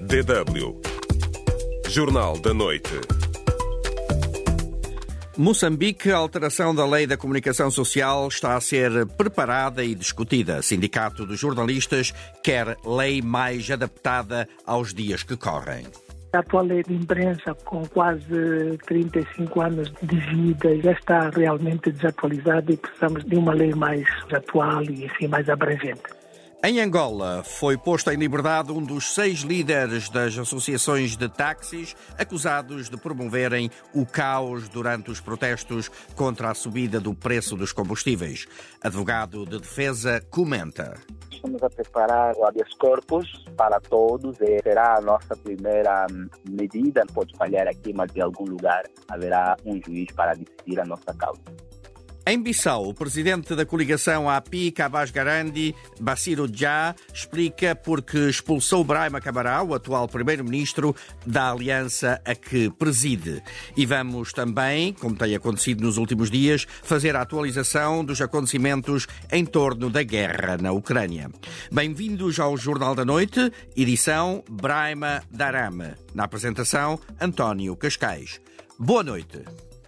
DW Jornal da Noite. Moçambique, a alteração da lei da comunicação social está a ser preparada e discutida. Sindicato dos Jornalistas quer lei mais adaptada aos dias que correm. A atual lei de imprensa, com quase 35 anos de vida, já está realmente desatualizada e precisamos de uma lei mais atual e assim, mais abrangente. Em Angola, foi posto em liberdade um dos 6 líderes das associações de táxis acusados de promoverem o caos durante os protestos contra a subida do preço dos combustíveis. Advogado de defesa comenta. Estamos a preparar o habeas corpus para todos e será a nossa primeira medida. Pode falhar aqui, mas em algum lugar haverá um juiz para decidir a nossa causa. Em Bissau, o presidente da coligação API, Cabas Garandi, Bassirou Dia, explica porque expulsou Brahima Camará, o atual primeiro-ministro, da aliança a que preside. E vamos também, como tem acontecido nos últimos dias, fazer a atualização dos acontecimentos em torno da guerra na Ucrânia. Bem-vindos ao Jornal da Noite, edição Brahima Darame. Na apresentação, António Cascais. Boa noite.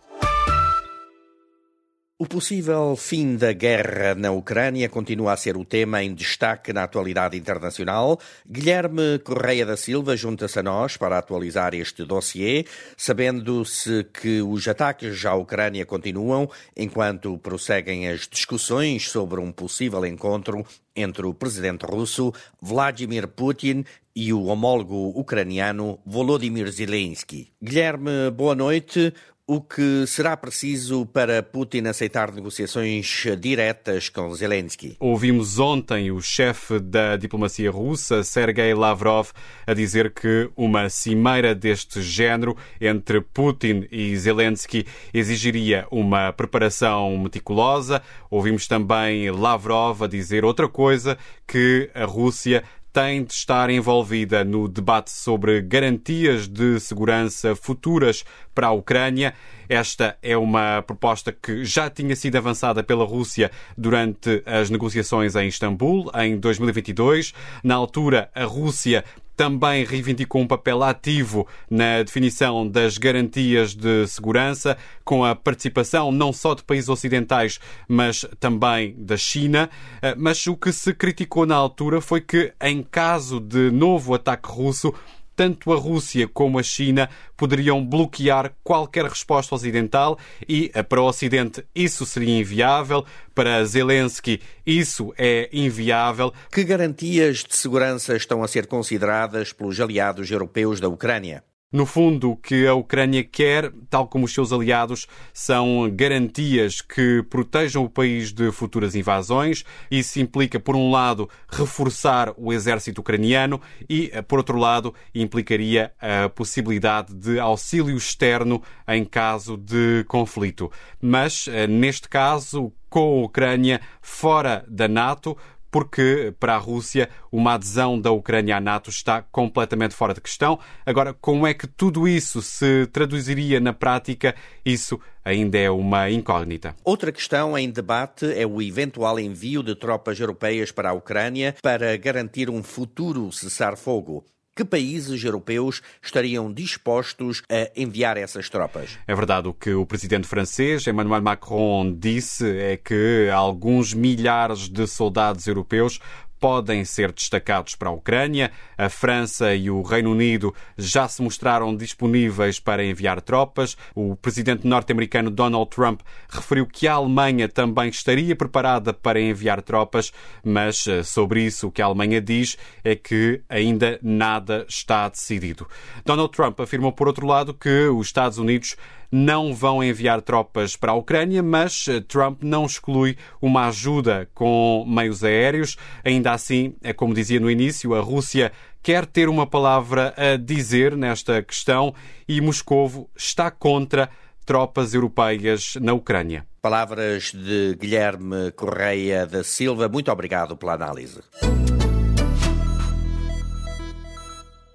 O possível fim da guerra na Ucrânia continua a ser o tema em destaque na atualidade internacional. Guilherme Correia da Silva junta-se a nós para atualizar este dossiê, sabendo-se que os ataques à Ucrânia continuam enquanto prosseguem as discussões sobre um possível encontro entre o presidente russo Vladimir Putin e o homólogo ucraniano Volodymyr Zelensky. Guilherme, boa noite. O que será preciso para Putin aceitar negociações diretas com Zelensky? Ouvimos ontem o chefe da diplomacia russa, Sergei Lavrov, a dizer que uma cimeira deste género entre Putin e Zelensky exigiria uma preparação meticulosa. Ouvimos também Lavrov a dizer outra coisa, que a Rússia tem de estar envolvida no debate sobre garantias de segurança futuras para a Ucrânia. Esta é uma proposta que já tinha sido avançada pela Rússia durante as negociações em Istambul, em 2022. Na altura, a Rússia também reivindicou um papel ativo na definição das garantias de segurança, com a participação não só de países ocidentais, mas também da China. Mas o que se criticou na altura foi que, em caso de novo ataque russo, tanto a Rússia como a China poderiam bloquear qualquer resposta ocidental e, para o Ocidente, isso seria inviável. Para Zelensky, isso é inviável. Que garantias de segurança estão a ser consideradas pelos aliados europeus da Ucrânia? No fundo, o que a Ucrânia quer, tal como os seus aliados, são garantias que protejam o país de futuras invasões. Isso implica, por um lado, reforçar o exército ucraniano e, por outro lado, implicaria a possibilidade de auxílio externo em caso de conflito. Mas, neste caso, com a Ucrânia fora da NATO, porque para a Rússia uma adesão da Ucrânia à NATO está completamente fora de questão. Agora, como é que tudo isso se traduziria na prática? Isso ainda é uma incógnita. Outra questão em debate é o eventual envio de tropas europeias para a Ucrânia para garantir um futuro cessar-fogo. Que países europeus estariam dispostos a enviar essas tropas? É verdade, o que o presidente francês, Emmanuel Macron, disse é que alguns milhares de soldados europeus podem ser destacados para a Ucrânia. A França e o Reino Unido já se mostraram disponíveis para enviar tropas. O presidente norte-americano Donald Trump referiu que a Alemanha também estaria preparada para enviar tropas, mas sobre isso o que a Alemanha diz é que ainda nada está decidido. Donald Trump afirmou, por outro lado, que os Estados Unidos não vão enviar tropas para a Ucrânia, mas Trump não exclui uma ajuda com meios aéreos. Ainda assim, é como dizia no início, a Rússia quer ter uma palavra a dizer nesta questão e Moscovo está contra tropas europeias na Ucrânia. Palavras de Guilherme Correia da Silva. Muito obrigado pela análise.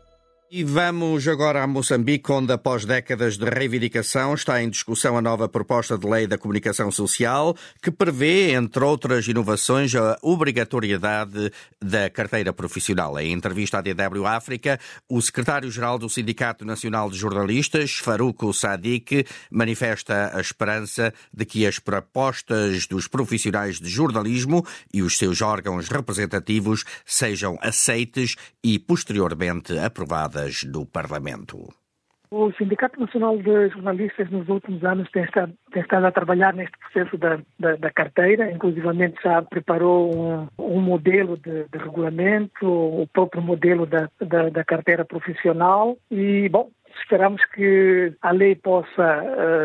E vamos agora a Moçambique, onde após décadas de reivindicação está em discussão a nova proposta de lei da comunicação social que prevê, entre outras inovações, a obrigatoriedade da carteira profissional. Em entrevista à DW África, o secretário-geral do Sindicato Nacional de Jornalistas, Faruku Sadiq, manifesta a esperança de que as propostas dos profissionais de jornalismo e os seus órgãos representativos sejam aceites e posteriormente aprovadas do Parlamento. O Sindicato Nacional de Jornalistas nos últimos anos tem estado a trabalhar neste processo da carteira, inclusivamente já preparou um modelo de regulamento, o próprio modelo da carteira profissional e, esperamos que a lei possa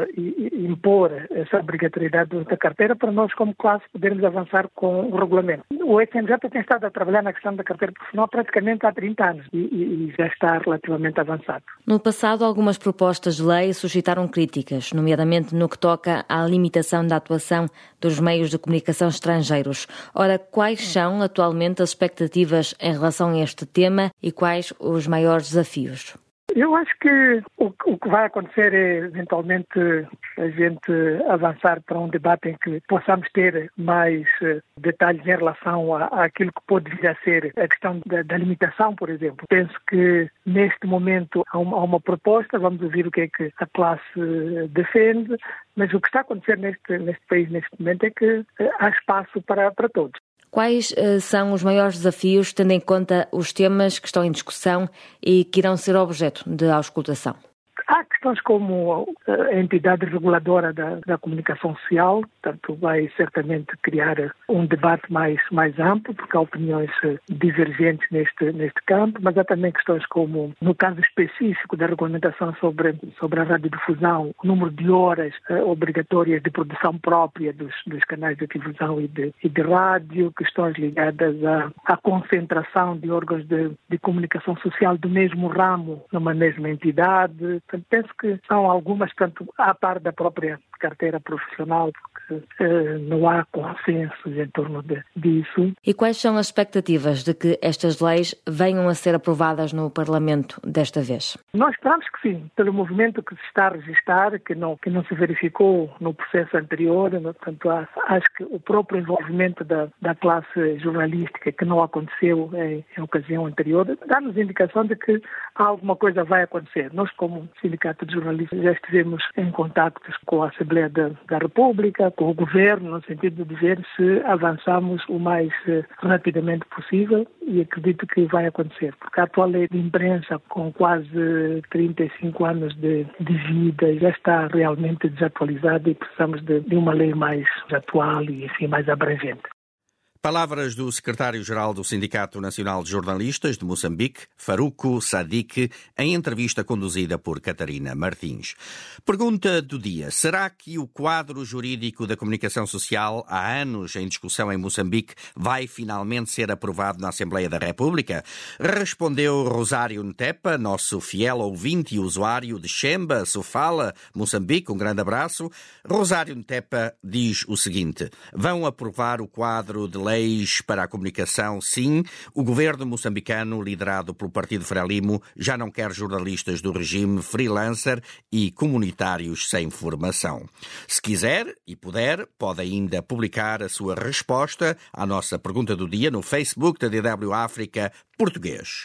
impor essa obrigatoriedade da carteira para nós, como classe, podermos avançar com o regulamento. O SNJ tem estado a trabalhar na questão da carteira profissional praticamente há 30 anos e já está relativamente avançado. No passado, algumas propostas de lei suscitaram críticas, nomeadamente no que toca à limitação da atuação dos meios de comunicação estrangeiros. Ora, quais são atualmente as expectativas em relação a este tema e quais os maiores desafios? Eu acho que o que vai acontecer é, eventualmente, a gente avançar para um debate em que possamos ter mais detalhes em relação àquilo que pode vir a ser a questão da limitação, por exemplo. Penso que, neste momento, há uma proposta, vamos ouvir o que é que a classe defende, mas o que está a acontecer neste país, neste momento, é que há espaço para todos. Quais são os maiores desafios, tendo em conta os temas que estão em discussão e que irão ser objeto de auscultação? Há questões como a entidade reguladora da comunicação social, portanto vai certamente criar um debate mais amplo, porque há opiniões divergentes neste campo, mas há também questões como, no caso específico da regulamentação sobre a radiodifusão, o número de horas obrigatórias de produção própria dos canais de televisão e de rádio, questões ligadas à concentração de órgãos de comunicação social do mesmo ramo numa mesma entidade. Penso que são algumas, tanto à par da própria carteira profissional, porque não há consensos em torno disso. E quais são as expectativas de que estas leis venham a ser aprovadas no Parlamento desta vez? Nós esperamos que sim, pelo movimento que se está a registrar, que não se verificou no processo anterior. Portanto, acho que o próprio envolvimento da classe jornalística, que não aconteceu em ocasião anterior, dá-nos indicação de que alguma coisa vai acontecer. Nós, como Sindicato de Jornalistas, já estivemos em contactos com a Assembleia da República, com o Governo, no sentido de ver se avançamos o mais rapidamente possível e acredito que vai acontecer, porque a atual lei de imprensa, com quase 35 anos de vida, já está realmente desatualizada e precisamos de uma lei mais atual e assim mais abrangente. Palavras do secretário-geral do Sindicato Nacional de Jornalistas de Moçambique, Faruku Sadiq, em entrevista conduzida por Catarina Martins. Pergunta do dia: será que o quadro jurídico da comunicação social, há anos em discussão em Moçambique, vai finalmente ser aprovado na Assembleia da República? Respondeu Rosário Ntepa, nosso fiel ouvinte e usuário de Xemba, Sofala, Moçambique. Um grande abraço. Rosário Ntepa diz o seguinte: vão aprovar o quadro de leis para a comunicação, sim. O governo moçambicano, liderado pelo Partido Frelimo, já não quer jornalistas do regime freelancer e comunitários sem formação. Se quiser e puder, pode ainda publicar a sua resposta à nossa pergunta do dia no Facebook da DW África Português.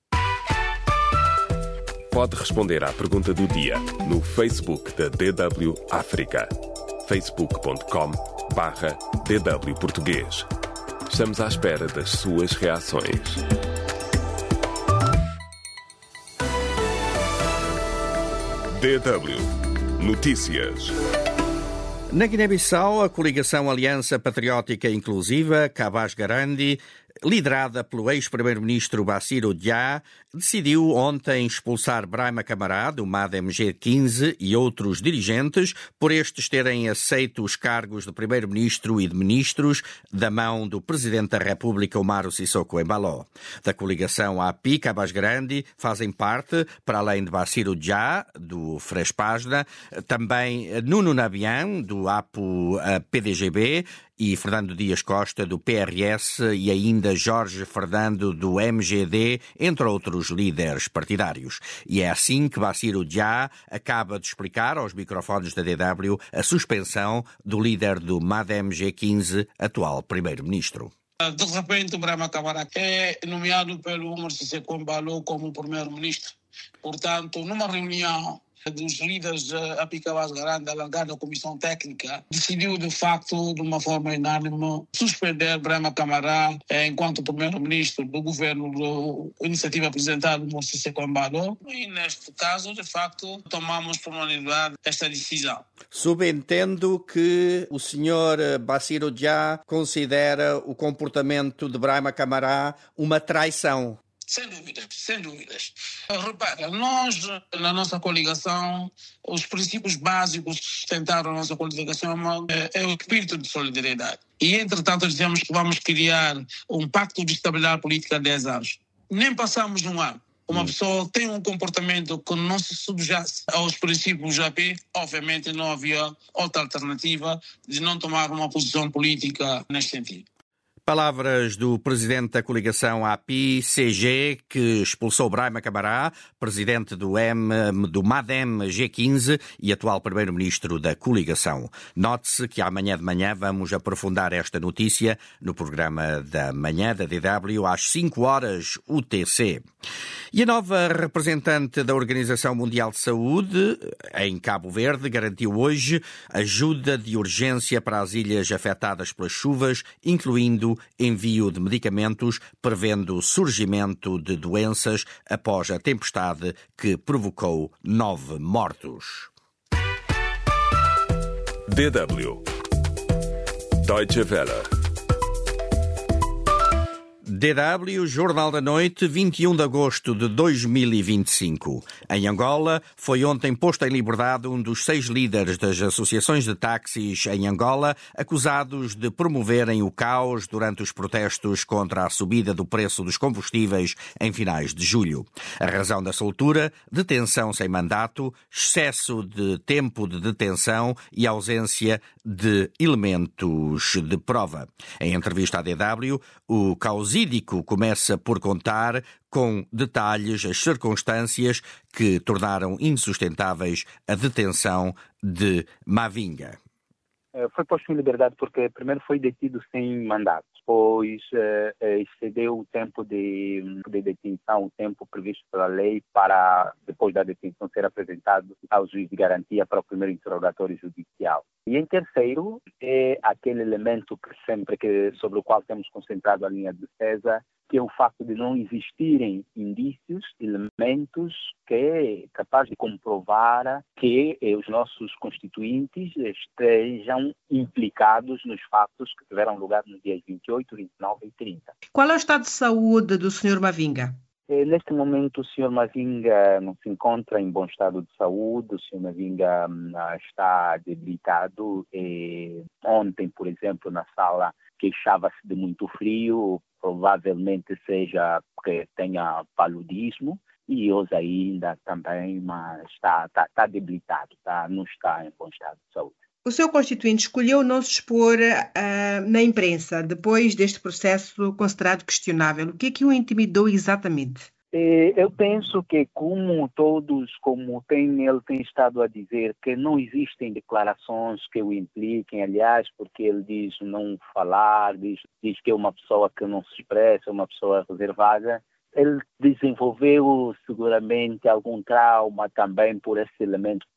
Pode responder à pergunta do dia no Facebook da DW África. facebook.com/DW Português. Estamos à espera das suas reações. DW Notícias. Na Guiné-Bissau, a coligação Aliança Patriótica Inclusiva, Cabas Garandi, liderada pelo ex-primeiro-ministro Bassirou Dia, decidiu ontem expulsar Brahima Camará, do MAD-MG15, e outros dirigentes, por estes terem aceito os cargos de primeiro-ministro e de ministros da mão do presidente da República, Umaro Sissoko Embaló. Da coligação API, Cabas Garandi, fazem parte, para além de Bassirou Dia, do Frespasna, também Nuno Nabian, do APO-PDGB, e Fernando Dias Costa, do PRS, e ainda Jorge Fernando, do MGD, entre outros líderes partidários. E é assim que Bassirou Dia acaba de explicar aos microfones da DW a suspensão do líder do MADEM G15, atual primeiro-ministro. De repente, o Brahma Camara é nomeado pelo Omar Sissoko Embaló como primeiro-ministro. Portanto, numa reunião dos líderes Apicabas Garanda, alargada Comissão Técnica, decidiu, de facto, de uma forma unânime, suspender Brahma Camara enquanto primeiro-ministro do governo da iniciativa apresentada por Sissoko Embaló. E, neste caso, de facto, tomamos por unanimidade esta decisão. Subentendo que o senhor Bassirou Dia considera o comportamento de Brahma Camara uma traição. Sem dúvidas, sem dúvidas. Repara, nós, na nossa coligação, os princípios básicos que sustentaram a nossa coligação é o espírito de solidariedade. E, entretanto, dizemos que vamos criar um pacto de estabilidade política há 10 anos. Nem passamos um ano. Uma pessoa tem um comportamento que não se subjace aos princípios AP, obviamente não havia outra alternativa de não tomar uma posição política neste sentido. Palavras do presidente da coligação API-CG, que expulsou Brahma Camara, presidente do MADEM G15 e atual primeiro-ministro da coligação. Note-se que amanhã de manhã vamos aprofundar esta notícia no programa da manhã da DW às 5 horas UTC. E a nova representante da Organização Mundial de Saúde em Cabo Verde garantiu hoje ajuda de urgência para as ilhas afetadas pelas chuvas, incluindo envio de medicamentos, prevendo o surgimento de doenças após a tempestade que provocou 9 mortos. DW Deutsche Welle. DW, Jornal da Noite, 21 de agosto de 2025. Em Angola, foi ontem posto em liberdade um dos 6 líderes das associações de táxis em Angola, acusados de promoverem o caos durante os protestos contra a subida do preço dos combustíveis em finais de julho. A razão da soltura, detenção sem mandato, excesso de tempo de detenção e ausência de elementos de prova. Em entrevista à DW, o causídico começa por contar com detalhes as circunstâncias que tornaram insustentáveis a detenção de Mavinga. Foi posto em liberdade porque primeiro foi detido sem mandato, depois excedeu o tempo de detenção, o tempo previsto pela lei para, depois da detenção, ser apresentado ao juiz de garantia para o primeiro interrogatório judicial. E em terceiro, é aquele elemento sobre o qual temos concentrado a linha de defesa, que é o facto de não existirem indícios, elementos que é capaz de comprovar que os nossos constituintes estejam implicados nos fatos que tiveram lugar nos dias 28, 29 e 30. Qual é o estado de saúde do Sr. Mavinga? Neste momento, o Sr. Mavinga não se encontra em bom estado de saúde, o Sr. Mavinga está debilitado. Ontem, por exemplo, na sala, queixava-se de muito frio, provavelmente seja porque tenha paludismo, e hoje ainda também, mas está debilitado, não está em bom estado de saúde. O seu constituinte escolheu não se expor na imprensa, depois deste processo considerado questionável. O que é que o intimidou exatamente? Eu penso que, como ele tem estado a dizer, que não existem declarações que o impliquem, aliás, porque ele diz não falar, diz que é uma pessoa que não se expressa, uma pessoa reservada. Ele desenvolveu seguramente algum trauma também por esse elemento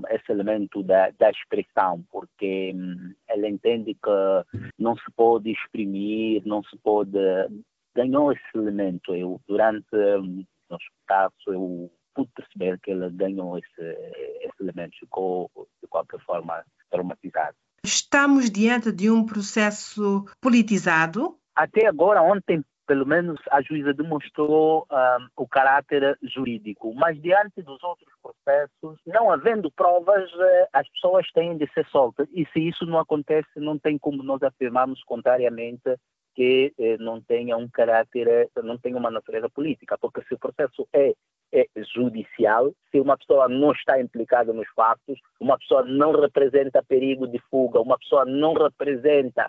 da expressão, porque ele entende que não se pode exprimir, não se pode... Ganhou esse elemento. Durante o espaço, eu pude perceber que ele ganhou esse elemento, ficou de qualquer forma traumatizado. Estamos diante de um processo politizado? Até agora, ontem, pelo menos a juíza demonstrou o caráter jurídico, mas diante dos outros processos, não havendo provas, as pessoas têm de ser soltas. E se isso não acontece, não tem como nós afirmarmos contrariamente que não tenha um caráter, não tenha uma natureza política, porque se o processo é judicial, se uma pessoa não está implicada nos fatos, uma pessoa não representa perigo de fuga, uma pessoa não representa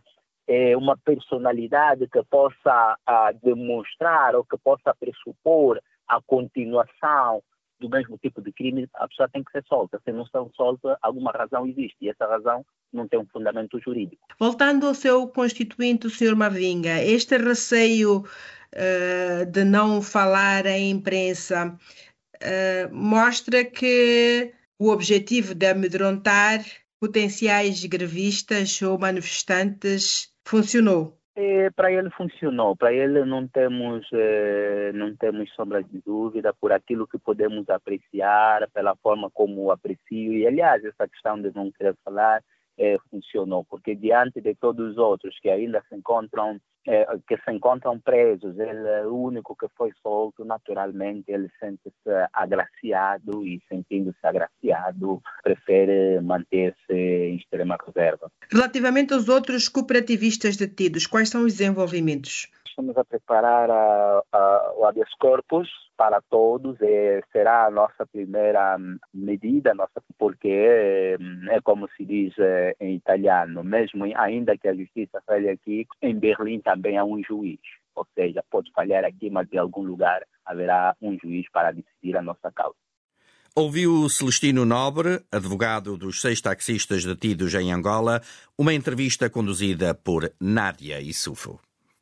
uma personalidade que possa demonstrar ou que possa pressupor a continuação do mesmo tipo de crime, a pessoa tem que ser solta. Se não ser solta, alguma razão existe e essa razão não tem um fundamento jurídico. Voltando ao seu constituinte, o Sr. Mavinga, este receio de não falar à imprensa mostra que o objetivo de amedrontar potenciais grevistas ou manifestantes funcionou. Para ele funcionou, para ele não temos sombra de dúvida por aquilo que podemos apreciar, pela forma como aprecio, e aliás essa questão de não querer falar funcionou, porque diante de todos os outros que ainda se encontram presos, ele é o único que foi solto, naturalmente ele sente-se agraciado e sentindo-se agraciado, prefere manter-se em extrema reserva. Relativamente aos outros cooperativistas detidos, quais são os desenvolvimentos? Estamos a preparar o habeas corpus para todos, será a nossa primeira medida, porque é como se diz em italiano, mesmo ainda que a justiça falhe aqui, em Berlim também há um juiz, ou seja, pode falhar aqui, mas em algum lugar haverá um juiz para decidir a nossa causa. Ouviu Celestino Nobre, advogado dos 6 taxistas detidos em Angola, uma entrevista conduzida por Nádia Issoufo.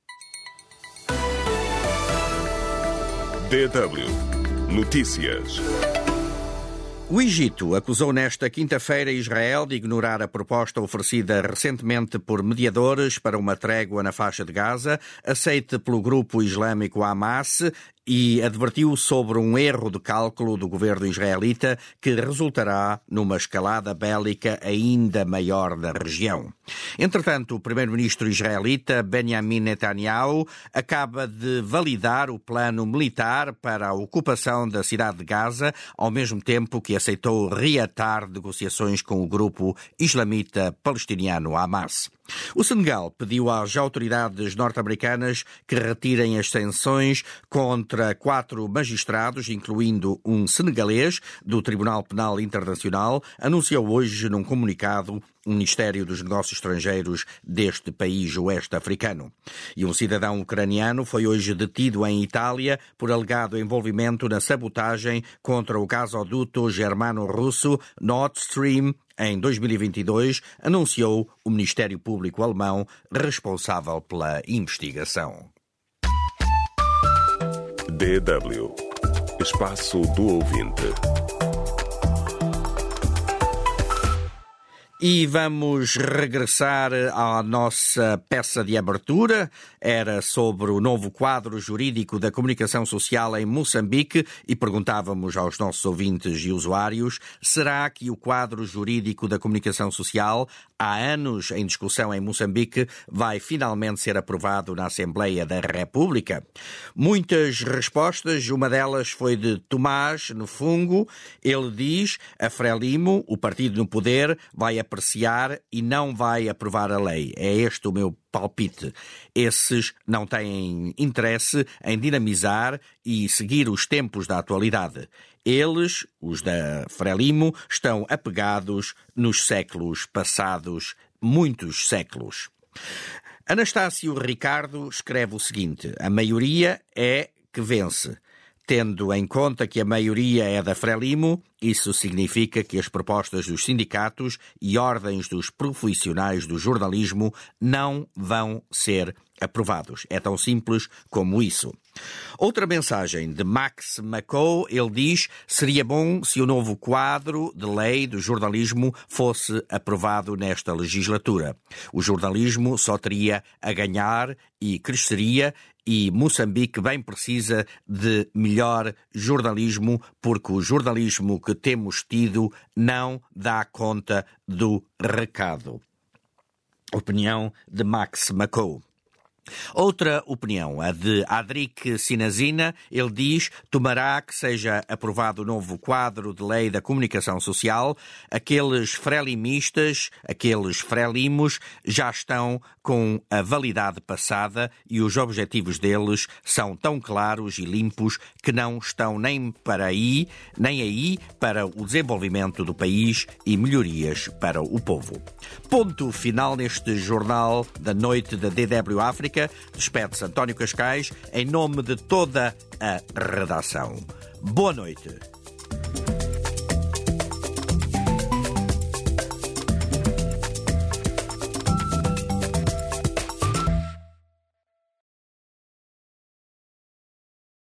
DW Notícias. O Egito acusou nesta quinta-feira Israel de ignorar a proposta oferecida recentemente por mediadores para uma trégua na faixa de Gaza, aceite pelo grupo islâmico Hamas, e advertiu sobre um erro de cálculo do governo israelita que resultará numa escalada bélica ainda maior da região. Entretanto, o primeiro-ministro israelita Benjamin Netanyahu acaba de validar o plano militar para a ocupação da cidade de Gaza, ao mesmo tempo que aceitou reatar negociações com o grupo islamita palestiniano Hamas. O Senegal pediu às autoridades norte-americanas que retirem as sanções contra 4 magistrados, incluindo um senegalês do Tribunal Penal Internacional, anunciou hoje num comunicado o Ministério dos Negócios Estrangeiros deste país oeste-africano. E um cidadão ucraniano foi hoje detido em Itália por alegado envolvimento na sabotagem contra o gasoduto germano-russo Nord Stream em 2022, anunciou o Ministério Público alemão responsável pela investigação. DW Espaço do Ouvinte. E vamos regressar à nossa peça de abertura. Era sobre o novo quadro jurídico da comunicação social em Moçambique e perguntávamos aos nossos ouvintes e usuários: será que o quadro jurídico da comunicação social, há anos em discussão em Moçambique, vai finalmente ser aprovado na Assembleia da República? Muitas respostas, uma delas foi de Tomás no Fungo. Ele diz: a Frelimo, o partido no poder, vai apreciar e não vai aprovar a lei. É este o meu palpite. Esses não têm interesse em dinamizar e seguir os tempos da atualidade. Eles, os da Frelimo, estão apegados nos séculos passados, muitos séculos. Anastácio Ricardo escreve o seguinte: a maioria é que vence. Tendo em conta que a maioria é da Frelimo, isso significa que as propostas dos sindicatos e ordens dos profissionais do jornalismo não vão ser aprovados. É tão simples como isso. Outra mensagem de Max McCall, ele diz: seria bom se o novo quadro de lei do jornalismo fosse aprovado nesta legislatura. O jornalismo só teria a ganhar e cresceria, e Moçambique bem precisa de melhor jornalismo, porque o jornalismo que temos tido não dá conta do recado. Opinião de Max McCall. Outra opinião, a de Adric Sinazina, ele diz: tomará que seja aprovado o novo quadro de lei da comunicação social. Aqueles frelimistas, aqueles frelimos, já estão com a validade passada e os objetivos deles são tão claros e limpos que não estão nem aí para o desenvolvimento do país e melhorias para o povo. Ponto final neste Jornal da Noite da DW África. Despede-se António Cascais em nome de toda a redação. Boa noite.